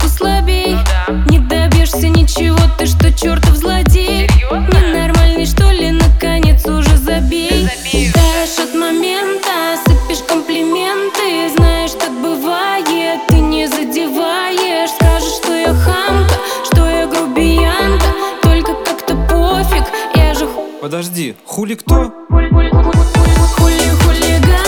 послабей. Не добьешься ничего, ты что, чертов злодей? Ненормальный, что ли, наконец уже забей. Таешь от момента, сыпешь комплименты. Знаешь, так бывает, ты не задеваешь. Скажешь, что я хамка, что я грубиянка, только как-то пофиг, я же Подожди, хули кто? хулиган.